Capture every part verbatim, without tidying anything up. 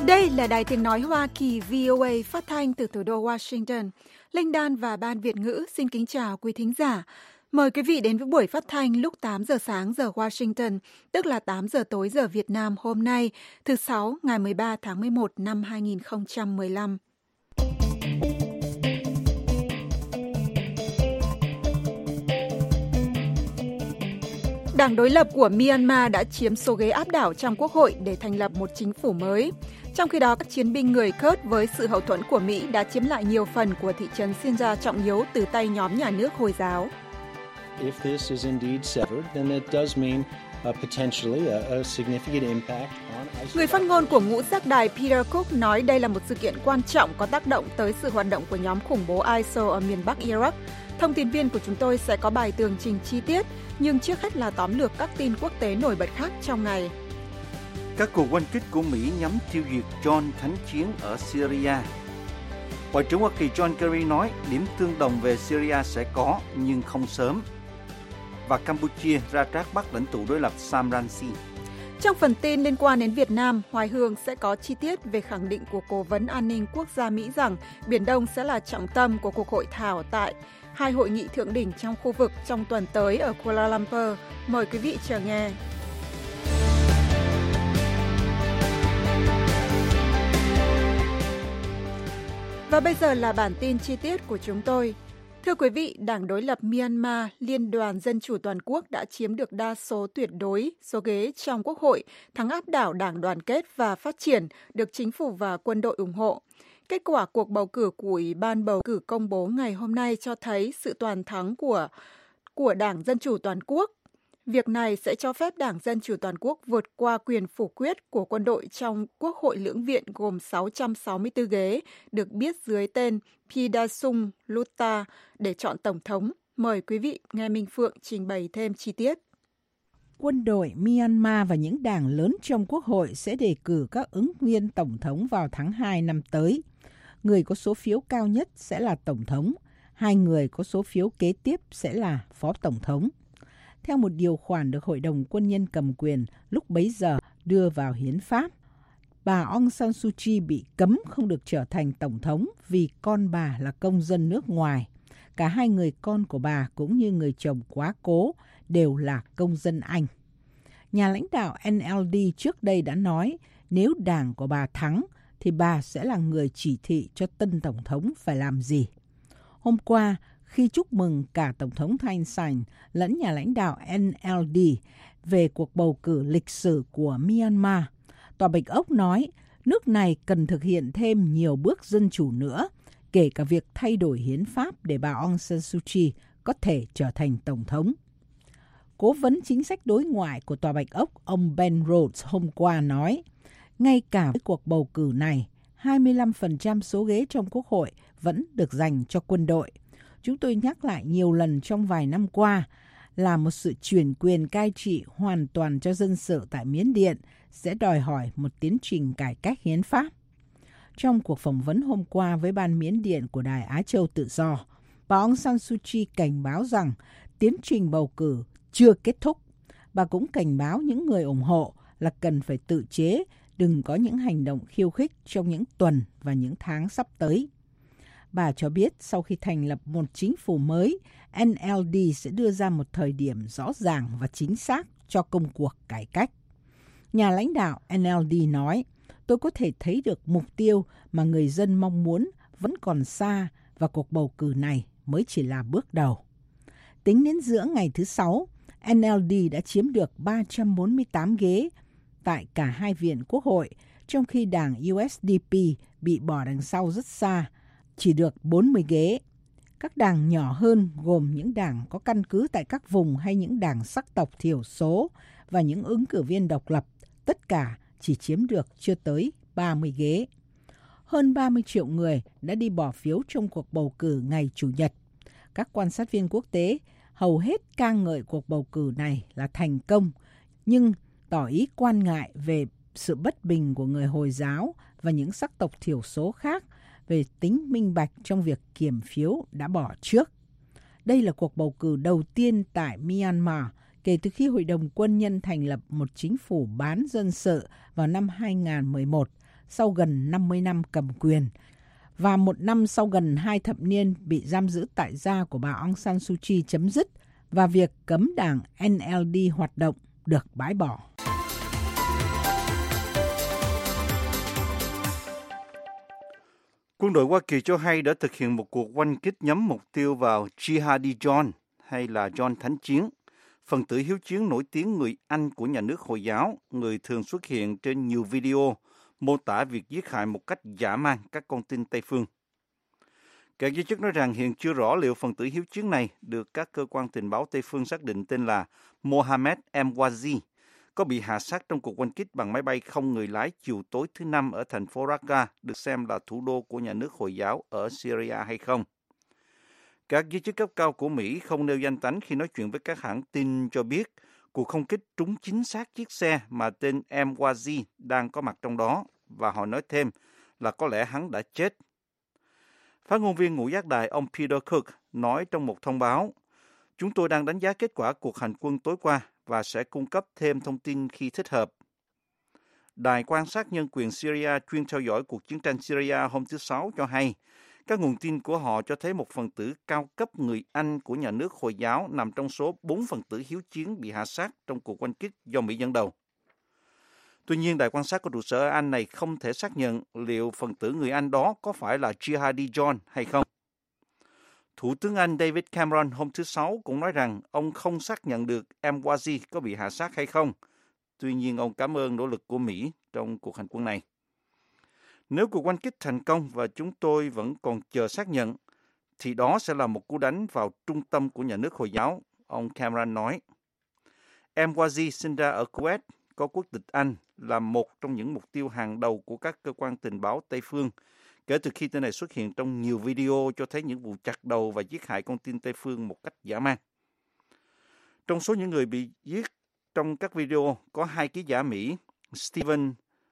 Đây là Đài Tiếng Nói Hoa Kỳ vê o a phát thanh từ thủ đô Washington. Linh Đan và Ban Việt ngữ xin kính chào quý thính giả. Mời quý vị đến với buổi phát thanh lúc tám giờ sáng giờ Washington, tức là tám giờ tối giờ Việt Nam hôm nay, thứ Sáu, ngày mười ba tháng mười một năm hai nghìn không trăm mười lăm. Đảng đối lập của Myanmar đã chiếm số ghế áp đảo trong Quốc hội để thành lập một chính phủ mới. Trong khi đó, các chiến binh người Kurd với sự hậu thuẫn của Mỹ đã chiếm lại nhiều phần của thị trấn Sinjar trọng yếu từ tay nhóm nhà nước Hồi giáo. If this is indeed severed, then it does mean uh, potentially a, a significant impact on ISIS. Người phát ngôn của ngũ giác đài Peter Cook nói đây là một sự kiện quan trọng có tác động tới sự hoạt động của nhóm khủng bố i ét i lờ ở miền Bắc Iraq. Thông tin viên của chúng tôi sẽ có bài tường trình chi tiết, nhưng trước hết là tóm lược các tin quốc tế nổi bật khác trong ngày. Các cuộc oanh kích của Mỹ nhắm tiêu diệt John thánh chiến ở Syria. Ngoại trưởng Hoa Kỳ John Kerry nói điểm tương đồng về Syria sẽ có, nhưng không sớm. Và Campuchia ra trác bắt lãnh tụ đối lập Sam Rainsy. Trong phần tin liên quan đến Việt Nam, Hoài Hương sẽ có chi tiết về khẳng định của Cố vấn An ninh Quốc gia Mỹ rằng Biển Đông sẽ là trọng tâm của cuộc hội thảo tại hai hội nghị thượng đỉnh trong khu vực trong tuần tới ở Kuala Lumpur. Mời quý vị chờ nghe. Và bây giờ là bản tin chi tiết của chúng tôi. Thưa quý vị, Đảng đối lập Myanmar, Liên đoàn Dân chủ Toàn quốc đã chiếm được đa số tuyệt đối số ghế trong Quốc hội, thắng áp đảo Đảng Đoàn kết và Phát triển, được chính phủ và quân đội ủng hộ. Kết quả cuộc bầu cử của Ủy ban bầu cử công bố ngày hôm nay cho thấy sự toàn thắng của, của Đảng Dân chủ Toàn quốc. Việc này sẽ cho phép Đảng Dân chủ Toàn quốc vượt qua quyền phủ quyết của quân đội trong Quốc hội lưỡng viện gồm sáu trăm sáu mươi tư ghế, được biết dưới tên Pidasung Lutta, để chọn Tổng thống. Mời quý vị nghe Minh Phượng trình bày thêm chi tiết. Quân đội Myanmar và những đảng lớn trong Quốc hội sẽ đề cử các ứng viên Tổng thống vào tháng hai năm tới. Người có số phiếu cao nhất sẽ là Tổng thống, hai người có số phiếu kế tiếp sẽ là Phó Tổng thống. Theo một điều khoản được Hội đồng Quân nhân cầm quyền lúc bấy giờ đưa vào hiến pháp, bà Aung San Suu Kyi bị cấm không được trở thành Tổng thống vì con bà là công dân nước ngoài. Cả hai người con của bà cũng như người chồng quá cố đều là công dân Anh. Nhà lãnh đạo en lờ đê trước đây đã nói nếu đảng của bà thắng thì bà sẽ là người chỉ thị cho tân Tổng thống phải làm gì. Hôm qua, khi chúc mừng cả Tổng thống Thein Sein lẫn nhà lãnh đạo en lờ đê về cuộc bầu cử lịch sử của Myanmar, Tòa Bạch Ốc nói nước này cần thực hiện thêm nhiều bước dân chủ nữa, kể cả việc thay đổi hiến pháp để bà Aung San Suu Kyi có thể trở thành Tổng thống. Cố vấn chính sách đối ngoại của Tòa Bạch Ốc, ông Ben Rhodes hôm qua nói, ngay cả với cuộc bầu cử này, hai mươi lăm phần trăm số ghế trong Quốc hội vẫn được dành cho quân đội. Chúng tôi nhắc lại nhiều lần trong vài năm qua là một sự chuyển quyền cai trị hoàn toàn cho dân sự tại Miến Điện sẽ đòi hỏi một tiến trình cải cách hiến pháp. Trong cuộc phỏng vấn hôm qua với Ban Miến Điện của Đài Á Châu Tự Do, bà Aung San Suu Kyi cảnh báo rằng tiến trình bầu cử chưa kết thúc. Bà cũng cảnh báo những người ủng hộ là cần phải tự chế, đừng có những hành động khiêu khích trong những tuần và những tháng sắp tới. Bà cho biết sau khi thành lập một chính phủ mới, en lờ đê sẽ đưa ra một thời điểm rõ ràng và chính xác cho công cuộc cải cách. Nhà lãnh đạo en lờ đê nói, tôi có thể thấy được mục tiêu mà người dân mong muốn vẫn còn xa và cuộc bầu cử này mới chỉ là bước đầu. Tính đến giữa ngày thứ Sáu, en lờ đê đã chiếm được ba trăm bốn mươi tám ghế tại cả hai viện Quốc hội, trong khi đảng u ét đê pê bị bỏ đằng sau rất xa, chỉ được bốn mươi ghế. Các đảng nhỏ hơn gồm những đảng có căn cứ tại các vùng hay những đảng sắc tộc thiểu số và những ứng cử viên độc lập, tất cả chỉ chiếm được chưa tới ba mươi ghế. Hơn ba mươi triệu người đã đi bỏ phiếu trong cuộc bầu cử ngày Chủ nhật. Các quan sát viên quốc tế hầu hết ca ngợi cuộc bầu cử này là thành công, nhưng tỏ ý quan ngại về sự bất bình của người Hồi giáo và những sắc tộc thiểu số khác về tính minh bạch trong việc kiểm phiếu đã bỏ trước. Đây là cuộc bầu cử đầu tiên tại Myanmar kể từ khi Hội đồng Quân nhân thành lập một chính phủ bán dân sự vào năm hai nghìn không trăm mười một sau gần năm mươi năm cầm quyền và một năm sau gần hai thập niên bị giam giữ tại gia của bà Aung San Suu Kyi chấm dứt và việc cấm đảng en lờ đê hoạt động được bãi bỏ. Quân đội Hoa Kỳ cho hay đã thực hiện một cuộc oanh kích nhắm mục tiêu vào Jihadi John hay là John Thánh Chiến, phần tử hiếu chiến nổi tiếng người Anh của nhà nước Hồi giáo, người thường xuất hiện trên nhiều video mô tả việc giết hại một cách dã man các con tin Tây phương. Các giới chức nói rằng hiện chưa rõ liệu phần tử hiếu chiến này được các cơ quan tình báo Tây phương xác định tên là Mohammed Emwazi có bị hạ sát trong cuộc oanh kích bằng máy bay không người lái chiều tối thứ Năm ở thành phố Raqqa, được xem là thủ đô của nhà nước Hồi giáo ở Syria hay không. Các giới chức cấp cao của Mỹ không nêu danh tánh khi nói chuyện với các hãng tin cho biết cuộc không kích trúng chính xác chiếc xe mà tên Emwazi đang có mặt trong đó, và họ nói thêm là có lẽ hắn đã chết. Phát ngôn viên ngũ giác đài ông Peter Cook nói trong một thông báo, chúng tôi đang đánh giá kết quả cuộc hành quân tối qua và sẽ cung cấp thêm thông tin khi thích hợp. Đài quan sát nhân quyền Syria chuyên theo dõi cuộc chiến tranh Syria hôm thứ Sáu cho hay, các nguồn tin của họ cho thấy một phần tử cao cấp người Anh của nhà nước Hồi giáo nằm trong số bốn phần tử hiếu chiến bị hạ sát trong cuộc oanh kích do Mỹ dẫn đầu. Tuy nhiên, đài quan sát của trụ sở ở Anh này không thể xác nhận liệu phần tử người Anh đó có phải là Jihadi John hay không. Thủ tướng Anh David Cameron hôm thứ Sáu cũng nói rằng ông không xác nhận được Emwazi có bị hạ sát hay không. Tuy nhiên, ông cảm ơn nỗ lực của Mỹ trong cuộc hành quân này. Nếu cuộc oanh kích thành công và chúng tôi vẫn còn chờ xác nhận, thì đó sẽ là một cú đánh vào trung tâm của nhà nước Hồi giáo, ông Cameron nói. Emwazi sinh ra ở Kuwait, có quốc tịch Anh, là một trong những mục tiêu hàng đầu của các cơ quan tình báo Tây phương, kể từ khi tên này xuất hiện trong nhiều video cho thấy những vụ chặt đầu và giết hại con tin Tây phương một cách dã man. Trong số những người bị giết trong các video có hai ký giả Mỹ, Stephen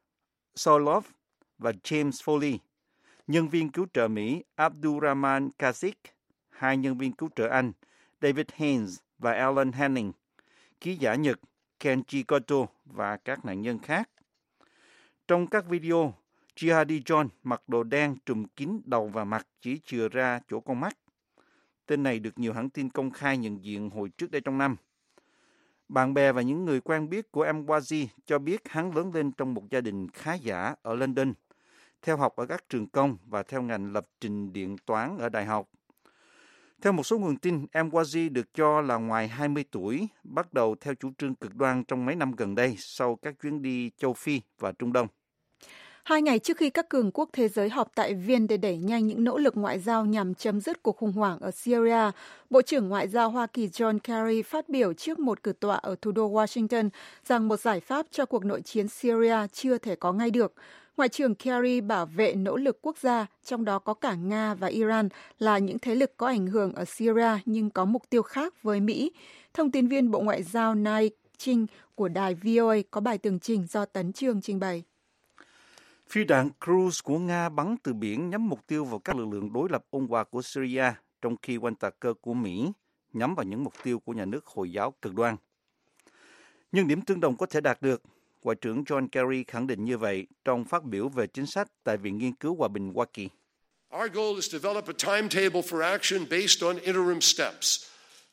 Soloff và James Foley, nhân viên cứu trợ Mỹ Abdurrahman Kazik, hai nhân viên cứu trợ Anh David Haynes và Alan Henning, ký giả Nhật Kenji Goto và các nạn nhân khác. Trong các video, Jihadi John mặc đồ đen trùm kín đầu và mặt chỉ chừa ra chỗ con mắt. Tên này được nhiều hãng tin công khai nhận diện hồi trước đây trong năm. Bạn bè và những người quen biết của Emwazi cho biết hắn lớn lên trong một gia đình khá giả ở London, theo học ở các trường công và theo ngành lập trình điện toán ở đại học. Theo một số nguồn tin, Emwazi được cho là ngoài hai mươi tuổi, bắt đầu theo chủ trương cực đoan trong mấy năm gần đây sau các chuyến đi châu Phi và Trung Đông. Hai ngày trước khi các cường quốc thế giới họp tại Viên để đẩy nhanh những nỗ lực ngoại giao nhằm chấm dứt cuộc khủng hoảng ở Syria, Bộ trưởng Ngoại giao Hoa Kỳ John Kerry phát biểu trước một cử tọa ở thủ đô Washington rằng một giải pháp cho cuộc nội chiến Syria chưa thể có ngay được. Ngoại trưởng Kerry bảo vệ nỗ lực quốc gia, trong đó có cả Nga và Iran, là những thế lực có ảnh hưởng ở Syria nhưng có mục tiêu khác với Mỹ. Thông tin viên Bộ Ngoại giao Nai Trinh của đài vê o a có bài tường trình do Tấn Chương trình bày. Phi đạn Cruise của Nga bắn từ biển nhắm mục tiêu vào các lực lượng đối lập ôn hòa của Syria, trong khi oanh tạc cơ của Mỹ nhắm vào những mục tiêu của nhà nước Hồi giáo cực đoan. Nhưng điểm tương đồng có thể đạt được. Ngoại trưởng John Kerry khẳng định như vậy trong phát biểu về chính sách tại Viện Nghiên cứu Hòa bình Hoa Kỳ. Our goal is to develop a timetable for action based on interim steps.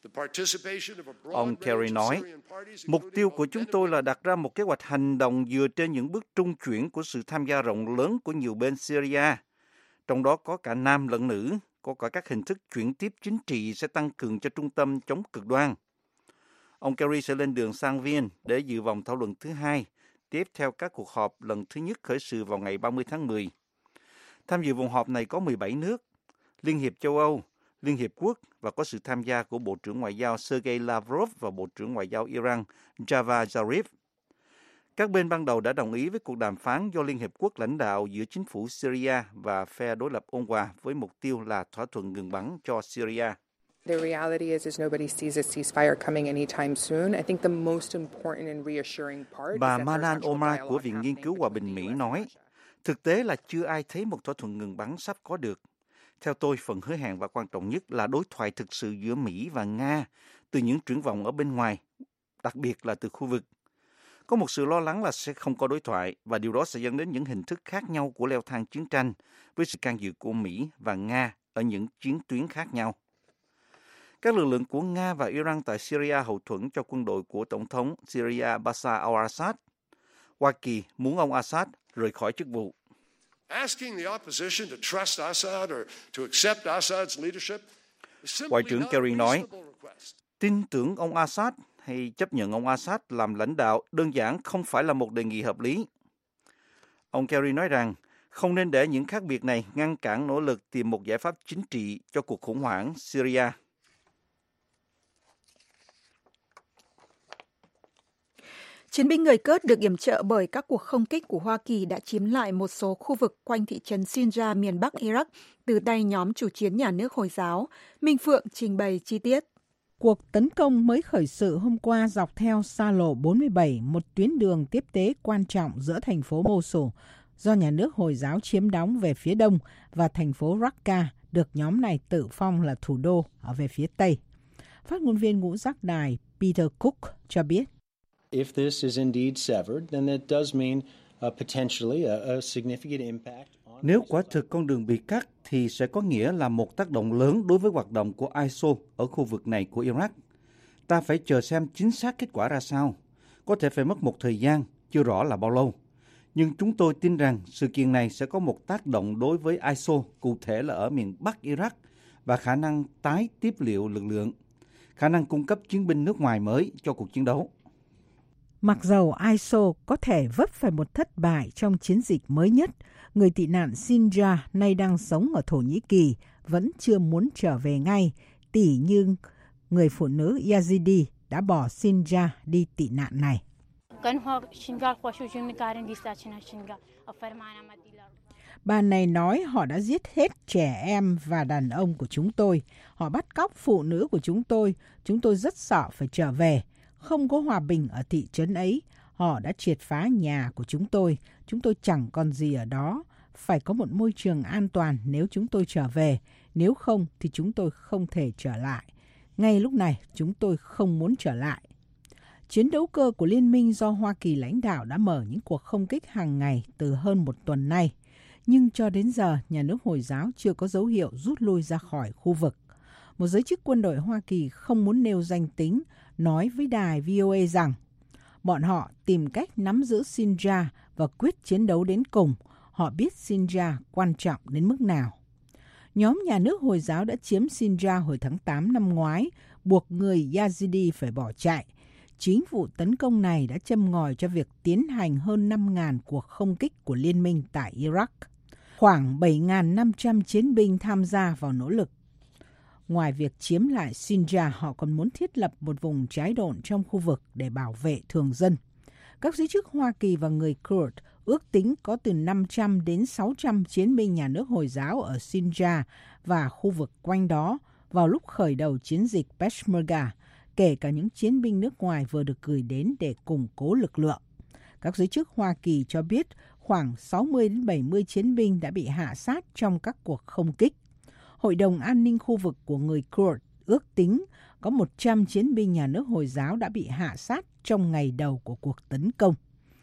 Ông Kerry nói, mục tiêu của chúng tôi là đặt ra một kế hoạch hành động dựa trên những bước trung chuyển của sự tham gia rộng lớn của nhiều bên Syria, trong đó có cả nam lẫn nữ, có cả các hình thức chuyển tiếp chính trị sẽ tăng cường cho trung tâm chống cực đoan. Ông Kerry sẽ lên đường sang Viên để dự vòng thảo luận thứ hai, tiếp theo các cuộc họp lần thứ nhất khởi sự vào ngày ba mươi tháng mười. Tham dự vòng họp này có mười bảy nước, Liên hiệp châu Âu, Liên hiệp quốc và có sự tham gia của Bộ trưởng Ngoại giao Sergei Lavrov và Bộ trưởng Ngoại giao Iran Javad Zarif. Các bên ban đầu đã đồng ý với cuộc đàm phán do Liên hiệp quốc lãnh đạo giữa chính phủ Syria và phe đối lập ôn hòa với mục tiêu là thỏa thuận ngừng bắn cho Syria. The reality is, is nobody sees a ceasefire coming anytime soon. I think the most important and reassuring part Bà is that Malan there's actual Omar dialogue của Viện Nghiên cứu Hòa bình Mỹ nói, thực tế là chưa ai thấy một thỏa thuận ngừng bắn sắp có được. Theo tôi, phần hứa hẹn và quan trọng nhất là đối thoại thực sự giữa Mỹ và Nga từ những triển vọng ở bên ngoài, đặc biệt là từ khu vực. Có một sự lo lắng là sẽ không có đối thoại và điều đó sẽ dẫn đến những hình thức khác nhau của leo thang chiến tranh với sự can dự của Mỹ và Nga ở những chiến tuyến khác nhau. Các lực lượng của Nga và Iran tại Syria hậu thuẫn cho quân đội của Tổng thống Syria Bashar al-Assad. Hoa Kỳ muốn ông Assad rời khỏi chức vụ. Ngoại trưởng Kerry nói, tin tưởng ông Assad hay chấp nhận ông Assad làm lãnh đạo đơn giản không phải là một đề nghị hợp lý. Ông Kerry nói rằng không nên để những khác biệt này ngăn cản nỗ lực tìm một giải pháp chính trị cho cuộc khủng hoảng Syria. Chiến binh người Kurd được yểm trợ bởi các cuộc không kích của Hoa Kỳ đã chiếm lại một số khu vực quanh thị trấn Sinjar miền Bắc Iraq từ tay nhóm chủ chiến nhà nước Hồi giáo. Minh Phượng trình bày chi tiết. Cuộc tấn công mới khởi sự hôm qua dọc theo xa lộ bốn mươi bảy, một tuyến đường tiếp tế quan trọng giữa thành phố Mosul do nhà nước Hồi giáo chiếm đóng về phía đông và thành phố Raqqa được nhóm này tự phong là thủ đô ở về phía tây. Phát ngôn viên ngũ giác đài Peter Cook cho biết. If this is indeed severed, then it does mean uh, potentially a, a significant impact. Nếu quả thực con đường bị cắt thì sẽ có nghĩa là một tác động lớn đối với hoạt động của i ét i lờ ở khu vực này của Iraq. Ta phải chờ xem chính xác kết quả ra sao. Có thể phải mất một thời gian, chưa rõ là bao lâu. Nhưng chúng tôi tin rằng sự kiện này sẽ có một tác động đối với i ét i lờ, cụ thể là ở miền Bắc Iraq, và khả năng tái tiếp liệu lực lượng, khả năng cung cấp chiến binh nước ngoài mới cho cuộc chiến đấu. Mặc dầu i ét i lờ có thể vấp phải một thất bại trong chiến dịch mới nhất, người tị nạn Sinjar nay đang sống ở Thổ Nhĩ Kỳ vẫn chưa muốn trở về ngay, tỉ như người phụ nữ Yazidi đã bỏ Sinjar đi tị nạn này. Bà này nói họ đã giết hết trẻ em và đàn ông của chúng tôi. Họ bắt cóc phụ nữ của chúng tôi. Chúng tôi rất sợ phải trở về. Không có hòa bình ở thị trấn ấy. Họ đã triệt phá nhà của chúng tôi. Chúng tôi chẳng còn gì ở đó. Phải có một môi trường an toàn nếu chúng tôi trở về. Nếu không thì chúng tôi không thể trở lại. Ngay lúc này chúng tôi không muốn trở lại. Chiến đấu cơ của Liên minh do Hoa Kỳ lãnh đạo đã mở những cuộc không kích hàng ngày từ hơn một tuần nay. Nhưng cho đến giờ, nhà nước Hồi giáo chưa có dấu hiệu rút lui ra khỏi khu vực. Một giới chức quân đội Hoa Kỳ không muốn nêu danh tính nói với đài vê o a rằng bọn họ tìm cách nắm giữ Sinjar và quyết chiến đấu đến cùng. Họ biết Sinjar quan trọng đến mức nào. Nhóm nhà nước Hồi giáo đã chiếm Sinjar hồi tháng tám năm ngoái, buộc người Yazidi phải bỏ chạy. Chính vụ tấn công này đã châm ngòi cho việc tiến hành hơn năm nghìn cuộc không kích của Liên minh tại Iraq. Khoảng bảy nghìn năm trăm chiến binh tham gia vào nỗ lực. Ngoài việc chiếm lại Sinjar, họ còn muốn thiết lập một vùng trái độn trong khu vực để bảo vệ thường dân. Các giới chức Hoa Kỳ và người Kurd ước tính có từ năm trăm đến sáu trăm chiến binh nhà nước Hồi giáo ở Sinjar và khu vực quanh đó vào lúc khởi đầu chiến dịch Peshmerga, kể cả những chiến binh nước ngoài vừa được gửi đến để củng cố lực lượng. Các giới chức Hoa Kỳ cho biết khoảng sáu mươi đến bảy mươi chiến binh đã bị hạ sát trong các cuộc không kích. Hội đồng an ninh khu vực của người Kurd ước tính có một trăm chiến binh nhà nước Hồi giáo đã bị hạ sát trong ngày đầu của cuộc tấn công.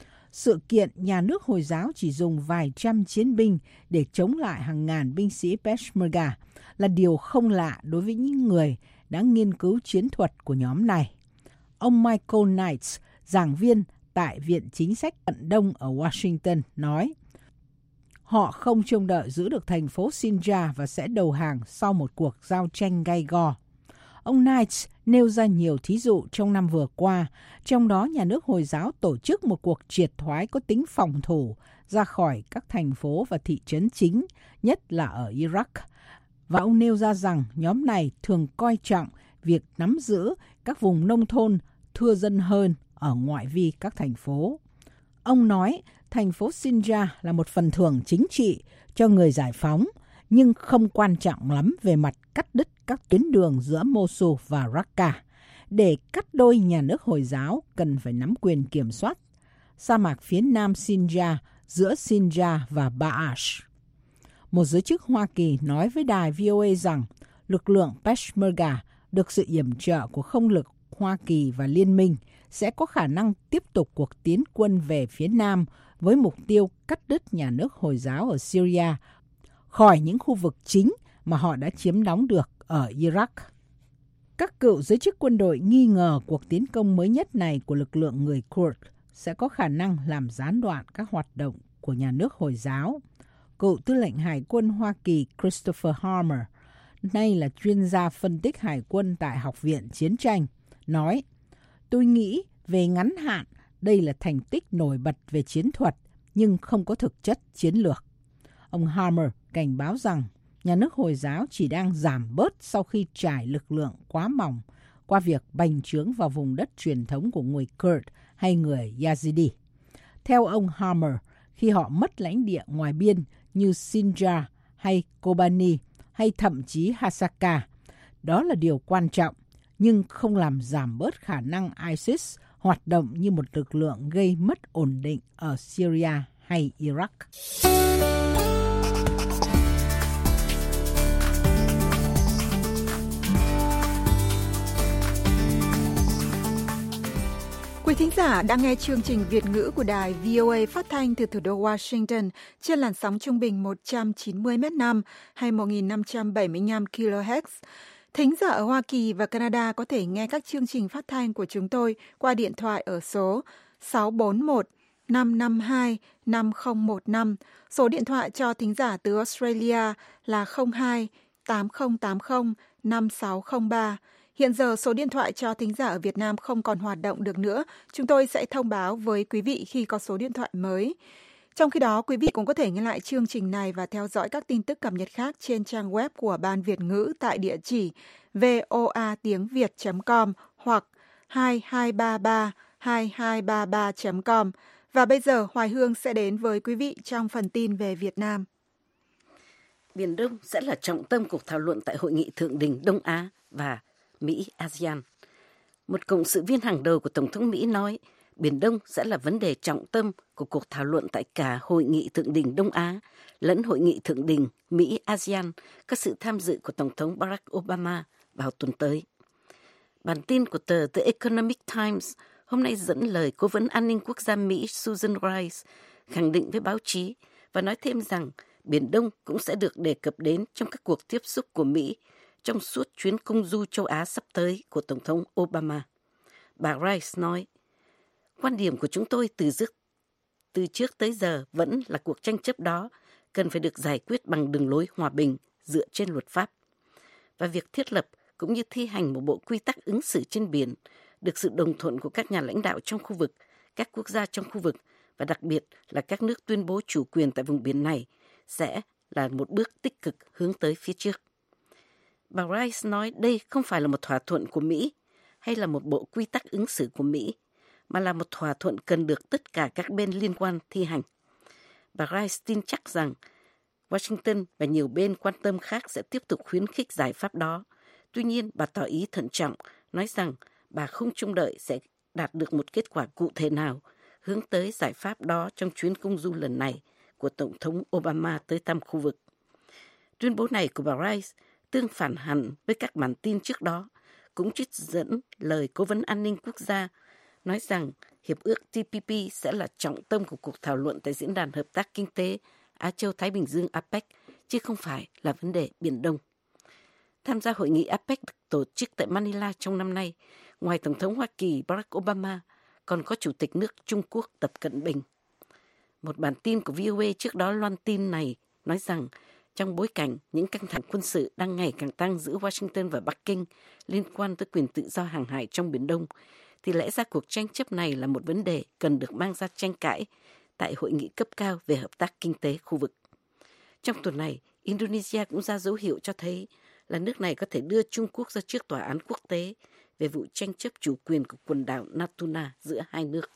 Sự kiện nhà nước Hồi giáo chỉ dùng vài trăm chiến binh để chống lại hàng ngàn binh sĩ Peshmerga là điều không lạ đối với những người đã nghiên cứu chiến thuật của nhóm này. Ông Michael Knights, giảng viên tại Viện Chính sách Cận Đông ở Washington, nói họ không trông đợi giữ được thành phố Sinjar và sẽ đầu hàng sau một cuộc giao tranh gay go. Ông Knights nêu ra nhiều thí dụ trong năm vừa qua, trong đó nhà nước Hồi giáo tổ chức một cuộc triệt thoái có tính phòng thủ ra khỏi các thành phố và thị trấn chính, nhất là ở Iraq. Và ông nêu ra rằng nhóm này thường coi trọng việc nắm giữ các vùng nông thôn thưa dân hơn ở ngoại vi các thành phố. Ông nói thành phố Sinjar là một phần thưởng chính trị cho người giải phóng, nhưng không quan trọng lắm về mặt cắt đứt các tuyến đường giữa Mosul và Raqqa. Để cắt đôi nhà nước Hồi giáo cần phải nắm quyền kiểm soát sa mạc phía nam Sinjar giữa Sinjar và Baash. Một giới chức Hoa Kỳ nói với đài vê o a rằng lực lượng Peshmerga được sự yểm trợ của không lực Hoa Kỳ và Liên minh sẽ có khả năng tiếp tục cuộc tiến quân về phía Nam với mục tiêu cắt đứt nhà nước Hồi giáo ở Syria khỏi những khu vực chính mà họ đã chiếm đóng được ở Iraq. Các cựu giới chức quân đội nghi ngờ cuộc tiến công mới nhất này của lực lượng người Kurd sẽ có khả năng làm gián đoạn các hoạt động của nhà nước Hồi giáo. Cựu tư lệnh Hải quân Hoa Kỳ Christopher Harmer, nay là chuyên gia phân tích hải quân tại Học viện Chiến tranh, nói: "Tôi nghĩ về ngắn hạn đây là thành tích nổi bật về chiến thuật nhưng không có thực chất chiến lược." Ông Harmer cảnh báo rằng nhà nước Hồi giáo chỉ đang giảm bớt sau khi trải lực lượng quá mỏng qua việc bành trướng vào vùng đất truyền thống của người Kurd hay người Yazidi. Theo ông Harmer, khi họ mất lãnh địa ngoài biên như Sinjar hay Kobani hay thậm chí Hasaka, đó là điều quan trọng, nhưng không làm giảm bớt khả năng ISIS hoạt động như một lực lượng gây mất ổn định ở Syria hay Iraq. Quý thính giả đang nghe chương trình Việt ngữ của đài vê o a phát thanh từ thủ đô Washington trên làn sóng trung bình một trăm chín mươi mét năm hay một nghìn năm trăm bảy mươi lăm ki lô héc. Thính giả ở Hoa Kỳ và Canada có thể nghe các chương trình phát thanh của chúng tôi qua điện thoại ở số sáu bốn một năm năm hai năm không một năm. Số điện thoại cho thính giả từ Australia là không hai tám không tám không năm sáu không ba. Hiện giờ số điện thoại cho thính giả ở Việt Nam không còn hoạt động được nữa. Chúng tôi sẽ thông báo với quý vị khi có số điện thoại mới. Trong khi đó, quý vị cũng có thể nghe lại chương trình này và theo dõi các tin tức cập nhật khác trên trang web của Ban Việt ngữ tại địa chỉ voa tiếng việt chấm com hoặc hai hai ba ba hai hai ba ba chấm com. Và bây giờ, Hoài Hương sẽ đến với quý vị trong phần tin về Việt Nam. Biển Đông sẽ là trọng tâm cuộc thảo luận tại Hội nghị Thượng đỉnh Đông Á và Mỹ-a sê an. Một cộng sự viên hàng đầu của Tổng thống Mỹ nói Biển Đông sẽ là vấn đề trọng tâm của cuộc thảo luận tại cả Hội nghị Thượng đỉnh Đông Á lẫn Hội nghị Thượng đỉnh Mỹ-a sê an có sự tham dự của Tổng thống Barack Obama vào tuần tới. Bản tin của tờ The Economic Times hôm nay dẫn lời Cố vấn An ninh Quốc gia Mỹ Susan Rice khẳng định với báo chí và nói thêm rằng Biển Đông cũng sẽ được đề cập đến trong các cuộc tiếp xúc của Mỹ trong suốt chuyến công du châu Á sắp tới của Tổng thống Obama. Bà Rice nói, quan điểm của chúng tôi từ, dứt, từ trước tới giờ vẫn là cuộc tranh chấp đó cần phải được giải quyết bằng đường lối hòa bình dựa trên luật pháp. Và việc thiết lập cũng như thi hành một bộ quy tắc ứng xử trên biển được sự đồng thuận của các nhà lãnh đạo trong khu vực, các quốc gia trong khu vực và đặc biệt là các nước tuyên bố chủ quyền tại vùng biển này sẽ là một bước tích cực hướng tới phía trước. Bà Rice nói đây không phải là một thỏa thuận của Mỹ hay là một bộ quy tắc ứng xử của Mỹ, mà là một thỏa thuận cần được tất cả các bên liên quan thi hành. Bà Rice tin chắc rằng Washington và nhiều bên quan tâm khác sẽ tiếp tục khuyến khích giải pháp đó. Tuy nhiên, bà tỏ ý thận trọng, nói rằng bà không trông đợi sẽ đạt được một kết quả cụ thể nào hướng tới giải pháp đó trong chuyến công du lần này của Tổng thống Obama tới thăm khu vực. Tuyên bố này của bà Rice tương phản hẳn với các bản tin trước đó, cũng trích dẫn lời Cố vấn An ninh Quốc gia nói rằng Hiệp ước T P P sẽ là trọng tâm của cuộc thảo luận tại Diễn đàn Hợp tác Kinh tế Á Châu-Thái Bình Dương a pếch, chứ không phải là vấn đề Biển Đông. Tham gia hội nghị a pếch được tổ chức tại Manila trong năm nay, ngoài Tổng thống Hoa Kỳ Barack Obama, còn có Chủ tịch nước Trung Quốc Tập Cận Bình. Một bản tin của vê o a trước đó loan tin này nói rằng trong bối cảnh những căng thẳng quân sự đang ngày càng tăng giữa Washington và Bắc Kinh liên quan tới quyền tự do hàng hải trong Biển Đông, thì lẽ ra cuộc tranh chấp này là một vấn đề cần được mang ra tranh cãi tại hội nghị cấp cao về hợp tác kinh tế khu vực. Trong tuần này, Indonesia cũng ra dấu hiệu cho thấy là nước này có thể đưa Trung Quốc ra trước tòa án quốc tế về vụ tranh chấp chủ quyền của quần đảo Natuna giữa hai nước.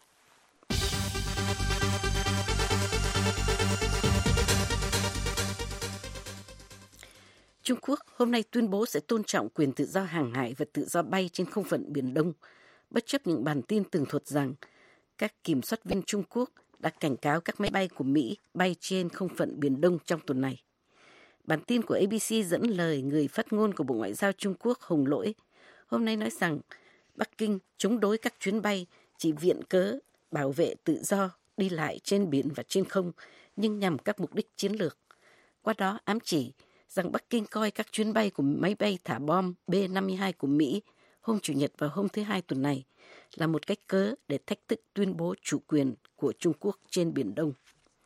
Trung Quốc hôm nay tuyên bố sẽ tôn trọng quyền tự do hàng hải và tự do bay trên không phận Biển Đông, bất chấp những bản tin tường thuật rằng các kiểm soát viên Trung Quốc đã cảnh cáo các máy bay của Mỹ bay trên không phận Biển Đông trong tuần này. Bản tin của A B C dẫn lời người phát ngôn của Bộ Ngoại giao Trung Quốc Hồng Lỗi hôm nay nói rằng Bắc Kinh chống đối các chuyến bay chỉ viện cớ bảo vệ tự do đi lại trên biển và trên không, nhưng nhằm các mục đích chiến lược. Qua đó ám chỉ rằng Bắc Kinh coi các chuyến bay của máy bay thả bom B năm mươi hai của Mỹ hôm Chủ nhật và hôm thứ Hai tuần này là một cách cớ để thách thức tuyên bố chủ quyền của Trung Quốc trên Biển Đông.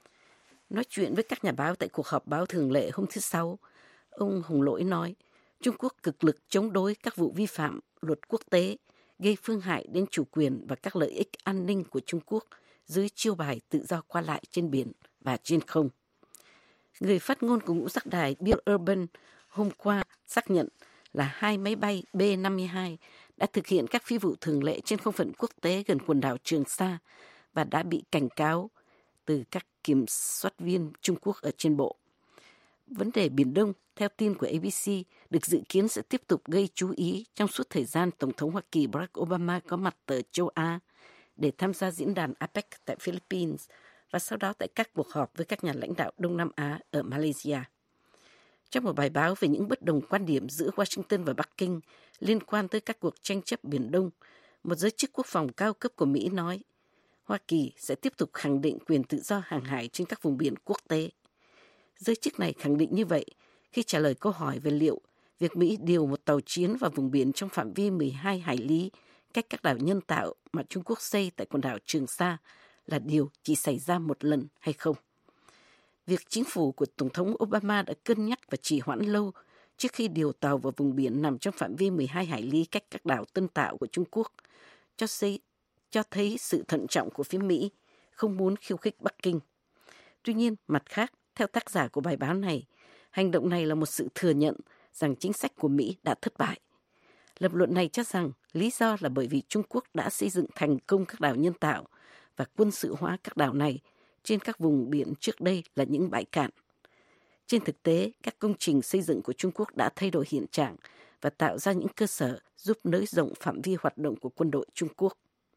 Nói chuyện với các nhà báo tại cuộc họp báo thường lệ hôm thứ Sáu, ông Hồng Lỗi nói Trung Quốc cực lực chống đối các vụ vi phạm luật quốc tế, gây phương hại đến chủ quyền và các lợi ích an ninh của Trung Quốc dưới chiêu bài tự do qua lại trên biển và trên không. Người phát ngôn của ngũ giác đài Bill Urban hôm qua xác nhận là hai máy bay B năm mươi hai đã thực hiện các phi vụ thường lệ trên không phận quốc tế gần quần đảo Trường Sa và đã bị cảnh cáo từ các kiểm soát viên Trung Quốc ở trên bộ. Vấn đề Biển Đông, theo tin của A B C, được dự kiến sẽ tiếp tục gây chú ý trong suốt thời gian Tổng thống Hoa Kỳ Barack Obama có mặt ở châu Á để tham gia diễn đàn a pếch tại Philippines và sau đó tại các cuộc họp với các nhà lãnh đạo Đông Nam Á ở Malaysia. Trong một bài báo về những bất đồng quan điểm giữa Washington và Bắc Kinh liên quan tới các cuộc tranh chấp Biển Đông, một giới chức quốc phòng cao cấp của Mỹ nói Hoa Kỳ sẽ tiếp tục khẳng định quyền tự do hàng hải trên các vùng biển quốc tế. Giới chức này khẳng định như vậy khi trả lời câu hỏi về liệu việc Mỹ điều một tàu chiến vào vùng biển trong phạm vi mười hai hải lý cách các đảo nhân tạo mà Trung Quốc xây tại quần đảo Trường Sa là điều chỉ xảy ra một lần hay không. Việc chính phủ của Tổng thống Obama đã cân nhắc và trì hoãn lâu trước khi điều tàu vào vùng biển nằm trong phạm vi mười hai hải lý cách các đảo Tân Tạo của Trung Quốc, cho, xây, cho thấy sự thận trọng của phía Mỹ, không muốn khiêu khích Bắc Kinh. Tuy nhiên, mặt khác, theo tác giả của bài báo này, hành động này là một sự thừa nhận rằng chính sách của Mỹ đã thất bại. Lập luận này cho rằng lý do là bởi vì Trung Quốc đã xây dựng thành công các đảo nhân tạo và quân sự hóa các đảo này trên các vùng biển trước đây là những bãi cạn. Trên thực tế, các công trình xây dựng của Trung Quốc đã thay đổi hiện trạng và tạo ra những cơ sở giúp nới rộng phạm vi hoạt động của quân đội Trung Quốc.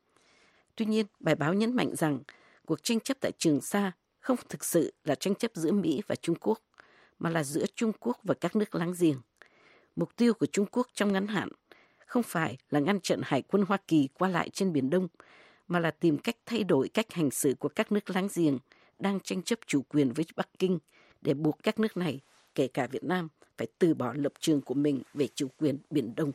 Tuy nhiên, bài báo nhấn mạnh rằng cuộc tranh chấp tại Trường Sa không thực sự là tranh chấp giữa Mỹ và Trung Quốc, mà là giữa Trung Quốc và các nước láng giềng. Mục tiêu của Trung Quốc trong ngắn hạn không phải là ngăn chặn Hải quân Hoa Kỳ qua lại trên Biển Đông, mà là tìm cách thay đổi cách hành xử của các nước láng giềng đang tranh chấp chủ quyền với Bắc Kinh để buộc các nước này, kể cả Việt Nam, phải từ bỏ lập trường của mình về chủ quyền Biển Đông.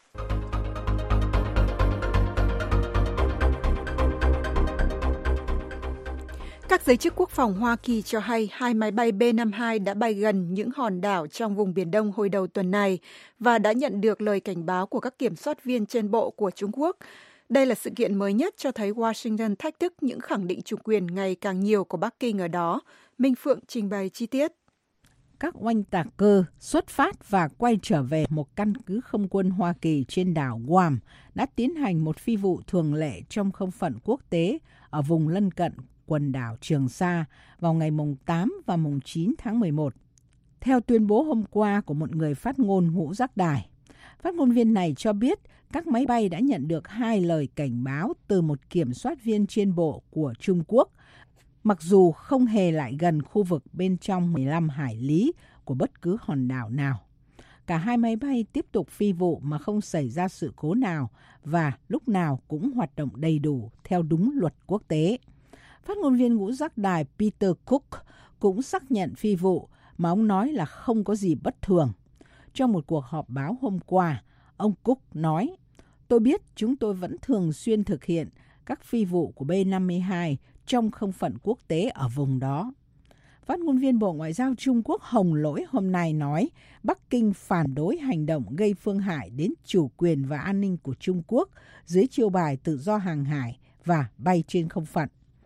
Các giới chức quốc phòng Hoa Kỳ cho hay hai máy bay B năm mươi hai đã bay gần những hòn đảo trong vùng Biển Đông hồi đầu tuần này và đã nhận được lời cảnh báo của các kiểm soát viên trên bộ của Trung Quốc. Đây là sự kiện mới nhất cho thấy Washington thách thức những khẳng định chủ quyền ngày càng nhiều của Bắc Kinh ở đó. Minh Phượng trình bày chi tiết. Các oanh tạc cơ xuất phát và quay trở về một căn cứ không quân Hoa Kỳ trên đảo Guam đã tiến hành một phi vụ thường lệ trong không phận quốc tế ở vùng lân cận quần đảo Trường Sa vào ngày mùng tám và mùng chín tháng mười một. Theo tuyên bố hôm qua của một người phát ngôn ngũ giác đài, phát ngôn viên này cho biết các máy bay đã nhận được hai lời cảnh báo từ một kiểm soát viên trên bộ của Trung Quốc, mặc dù không hề lại gần khu vực bên trong mười lăm hải lý của bất cứ hòn đảo nào. Cả hai máy bay tiếp tục phi vụ mà không xảy ra sự cố nào và lúc nào cũng hoạt động đầy đủ theo đúng luật quốc tế. Phát ngôn viên ngũ giác đài Peter Cook cũng xác nhận phi vụ mà ông nói là không có gì bất thường. Trong một cuộc họp báo hôm qua, ông Cook nói, tôi biết chúng tôi vẫn thường xuyên thực hiện các phi vụ của B năm mươi hai trong không phận quốc tế ở vùng đó. Phát ngôn viên Bộ Ngoại giao Trung Quốc Hồng Lỗi hôm nay nói Bắc Kinh phản đối hành động gây phương hại đến chủ quyền và an ninh của Trung Quốc dưới chiêu bài tự do hàng hải và bay trên không phận.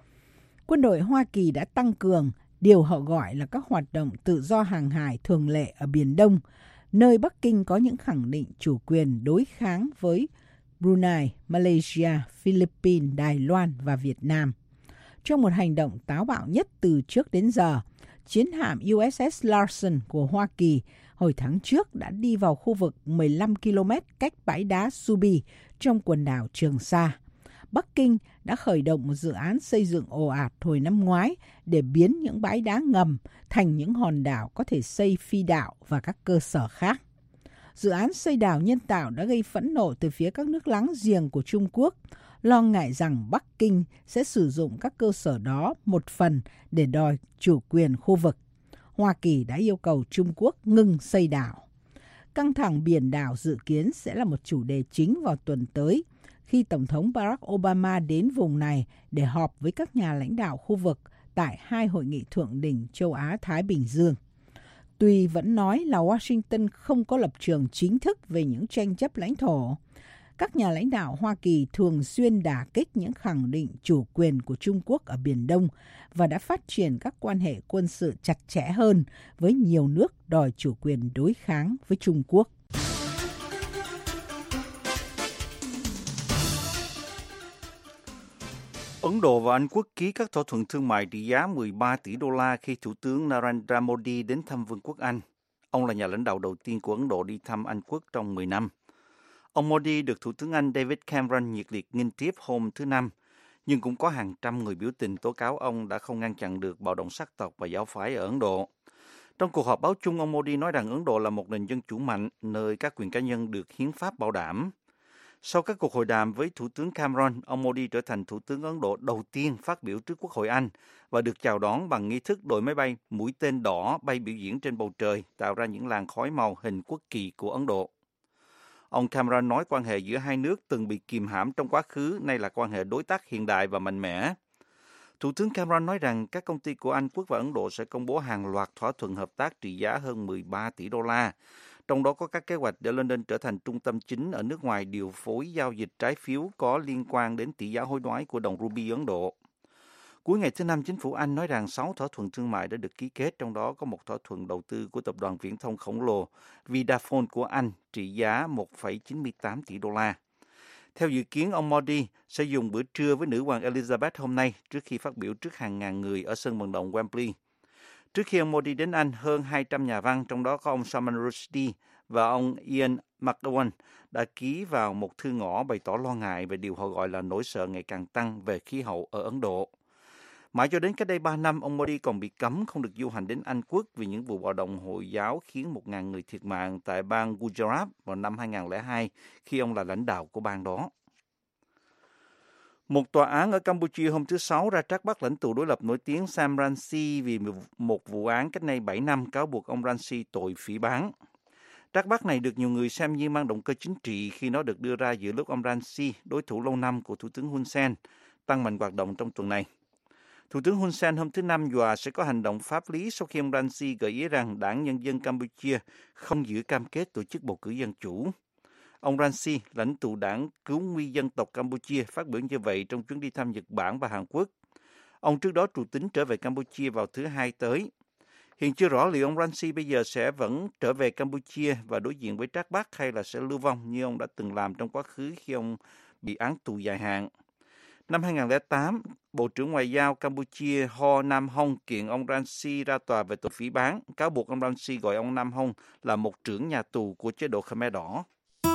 Quân đội Hoa Kỳ đã tăng cường điều họ gọi là các hoạt động tự do hàng hải thường lệ ở Biển Đông, nơi Bắc Kinh có những khẳng định chủ quyền đối kháng với Brunei, Malaysia, Philippines, Đài Loan và Việt Nam. Trong một hành động táo bạo nhất từ trước đến giờ, chiến hạm u ét ét Larsen của Hoa Kỳ hồi tháng trước đã đi vào khu vực mười lăm ki lô mét cách bãi đá Subi trong quần đảo Trường Sa. Bắc Kinh đã khởi động một dự án xây dựng ồ ạt hồi năm ngoái để biến những bãi đá ngầm thành những hòn đảo có thể xây phi đạo và các cơ sở khác. Dự án xây đảo nhân tạo đã gây phẫn nộ từ phía các nước láng giềng của Trung Quốc, lo ngại rằng Bắc Kinh sẽ sử dụng các cơ sở đó một phần để đòi chủ quyền khu vực. Hoa Kỳ đã yêu cầu Trung Quốc ngừng xây đảo. Căng thẳng biển đảo dự kiến sẽ là một chủ đề chính vào tuần tới, khi Tổng thống Barack Obama đến vùng này để họp với các nhà lãnh đạo khu vực tại hai hội nghị thượng đỉnh châu Á-Thái Bình Dương. Tuy vẫn nói là Washington không có lập trường chính thức về những tranh chấp lãnh thổ, các nhà lãnh đạo Hoa Kỳ thường xuyên đả kích những khẳng định chủ quyền của Trung Quốc ở Biển Đông và đã phát triển các quan hệ quân sự chặt chẽ hơn với nhiều nước đòi chủ quyền đối kháng với Trung Quốc. Ấn Độ và Anh Quốc ký các thỏa thuận thương mại trị giá mười ba tỷ đô la khi Thủ tướng Narendra Modi đến thăm Vương quốc Anh. Ông là nhà lãnh đạo đầu tiên của Ấn Độ đi thăm Anh Quốc trong mười năm. Ông Modi được Thủ tướng Anh David Cameron nhiệt liệt nghênh tiếp hôm thứ Năm, nhưng cũng có hàng trăm người biểu tình tố cáo ông đã không ngăn chặn được bạo động sắc tộc và giáo phái ở Ấn Độ. Trong cuộc họp báo chung, ông Modi nói rằng Ấn Độ là một nền dân chủ mạnh, nơi các quyền cá nhân được hiến pháp bảo đảm. Sau các cuộc hội đàm với Thủ tướng Cameron, ông Modi trở thành Thủ tướng Ấn Độ đầu tiên phát biểu trước Quốc hội Anh và được chào đón bằng nghi thức đội máy bay mũi tên đỏ bay biểu diễn trên bầu trời, tạo ra những làn khói màu hình quốc kỳ của Ấn Độ. Ông Cameron nói quan hệ giữa hai nước từng bị kìm hãm trong quá khứ, nay là quan hệ đối tác hiện đại và mạnh mẽ. Thủ tướng Cameron nói rằng các công ty của Anh Quốc và Ấn Độ sẽ công bố hàng loạt thỏa thuận hợp tác trị giá hơn mười ba tỷ đô la, trong đó có các kế hoạch để London trở thành trung tâm chính ở nước ngoài điều phối giao dịch trái phiếu có liên quan đến tỷ giá hối đoái của đồng rupee Ấn Độ. Cuối ngày thứ Năm, chính phủ Anh nói rằng sáu thỏa thuận thương mại đã được ký kết, trong đó có một thỏa thuận đầu tư của tập đoàn viễn thông khổng lồ Vodafone của Anh trị giá một phẩy chín mươi tám tỷ đô la. Theo dự kiến, ông Modi sẽ dùng bữa trưa với nữ hoàng Elizabeth hôm nay trước khi phát biểu trước hàng ngàn người ở sân vận động Wembley. Trước khi ông Modi đến Anh, hơn hai trăm nhà văn, trong đó có ông Salman Rushdie và ông Ian McEwan, đã ký vào một thư ngõ bày tỏ lo ngại về điều họ gọi là nỗi sợ ngày càng tăng về khí hậu ở Ấn Độ. Mãi cho đến cách đây ba năm, ông Modi còn bị cấm không được du hành đến Anh Quốc vì những vụ bạo động Hồi giáo khiến một nghìn người thiệt mạng tại bang Gujarat vào năm hai nghìn không trăm lẻ hai khi ông là lãnh đạo của bang đó. Một tòa án ở Campuchia hôm thứ Sáu ra trách bắt lãnh tụ đối lập nổi tiếng Sam Rainsy vì một vụ án cách nay bảy năm cáo buộc ông Rainsy tội phỉ báng. Trách bắt này được nhiều người xem như mang động cơ chính trị khi nó được đưa ra giữa lúc ông Rainsy, đối thủ lâu năm của Thủ tướng Hun Sen, tăng mạnh hoạt động trong tuần này. Thủ tướng Hun Sen hôm thứ Năm dọa sẽ có hành động pháp lý sau khi ông Rainsy gợi ý rằng Đảng Nhân dân Campuchia không giữ cam kết tổ chức bầu cử dân chủ. Ông Rainsy, lãnh tụ đảng Cứu nguy dân tộc Campuchia, phát biểu như vậy trong chuyến đi thăm Nhật Bản và Hàn Quốc. Ông trước đó trù tính trở về Campuchia vào thứ Hai tới. Hiện chưa rõ liệu ông Rainsy bây giờ sẽ vẫn trở về Campuchia và đối diện với trách bắt hay là sẽ lưu vong như ông đã từng làm trong quá khứ khi ông bị án tù dài hạn. Năm hai nghìn không trăm lẻ tám, Bộ trưởng Ngoại giao Campuchia Ho Nam Hong kiện ông Rainsy ra tòa về tội phỉ báng, cáo buộc ông Rainsy gọi ông Nam Hong là một trưởng nhà tù của chế độ Khmer Đỏ.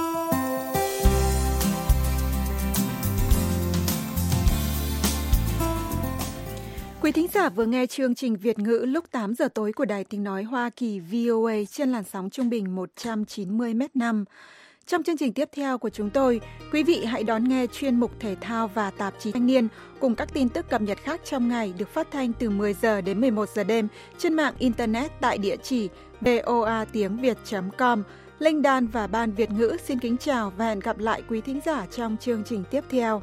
Quý thính giả vừa nghe chương trình Việt ngữ lúc tám giờ tối của Đài Tiếng Nói Hoa Kỳ vê o a trên làn sóng trung bình một trăm chín mươi mét năm. Trong chương trình tiếp theo của chúng tôi, quý vị hãy đón nghe chuyên mục thể thao và tạp chí thanh niên cùng các tin tức cập nhật khác trong ngày được phát thanh từ mười giờ đến mười một giờ đêm trên mạng Internet tại địa chỉ voa tiếng việt chấm com. Linh Đan và Ban Việt ngữ xin kính chào và hẹn gặp lại quý thính giả trong chương trình tiếp theo.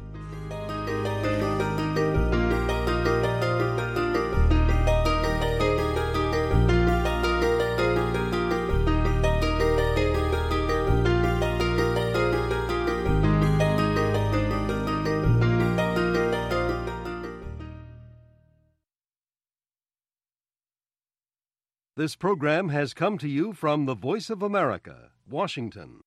This program has come to you from the Voice of America, Washington.